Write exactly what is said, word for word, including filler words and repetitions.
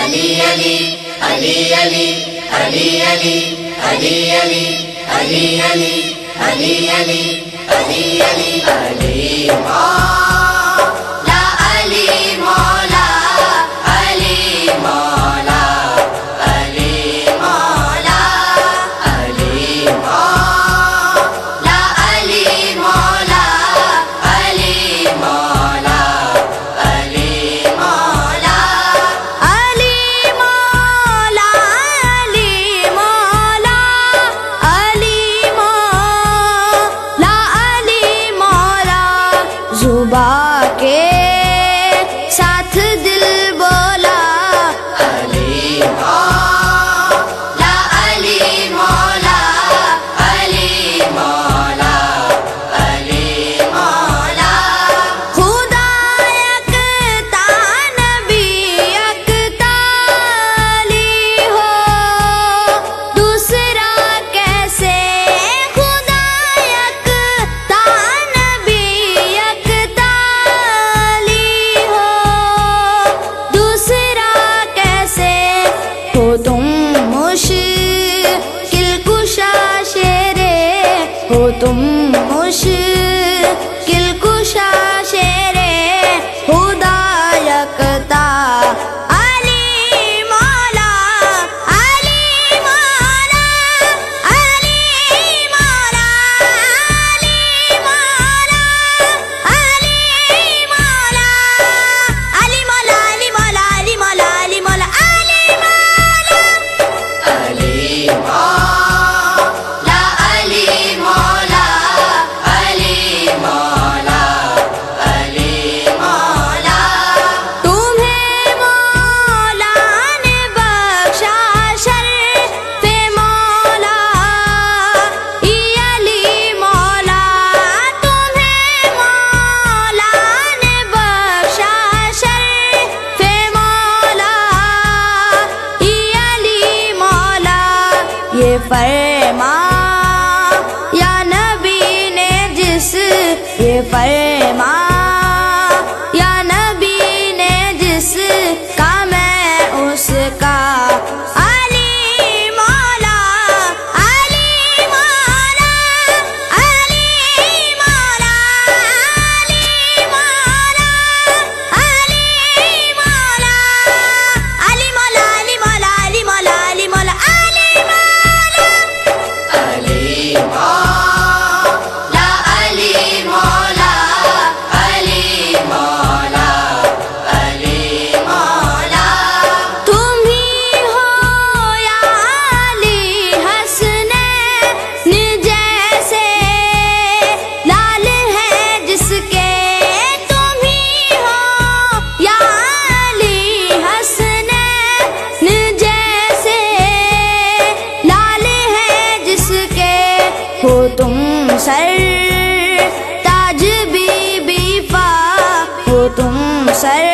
अली अली अली अली अली अली अली अली अली अली अली अली अली अली अली मौला अली मौला अली मौला अली मौला अली मौला अली मौला अली मौला अली मौला अली मौला अली मौला अली मौला अली मौला जुबा के साथ दिल बोला अली मौला अली मौला अली मौला अली मौला खुदा यकता नबी यकता अली हो दूसरा कैसे खुदा यकता नबी यकता अली हो दूसरा कैसे हो तुम मुश्किल कुशा शेरे हो तुम मुश्किल कुशा शेरे खुदा यकता अली मौला अली मौला अली मौला अली मौला अली मौला अली मौला अली मौला अली मौला अली मौला अली मौला अली मौला अली मौला अली मौला अली मौला तुम्हें मौला ने बख्शा शर्फ़े मौला ई अली मौला तुम्हें मौला ने बख्शा शर्फ़े मौला ई अली मौला ये फरमा या नबी ने जिस ये फरमा या नबी ने जिस का मैं उसका अली मौला अली मौला अली मौला अली मौला अली मौला अली मौला अली मौला अली मौला अली मौला अली मौला अली मौला अली मौला अली मौला अली मौला तुम ही हो या अली हसनैन जैसे लाल है जिसके तुम ही हो या अली हसनैन जैसे लाल है जिसके हो तुम सर ताज बीबी फा हो तुम सर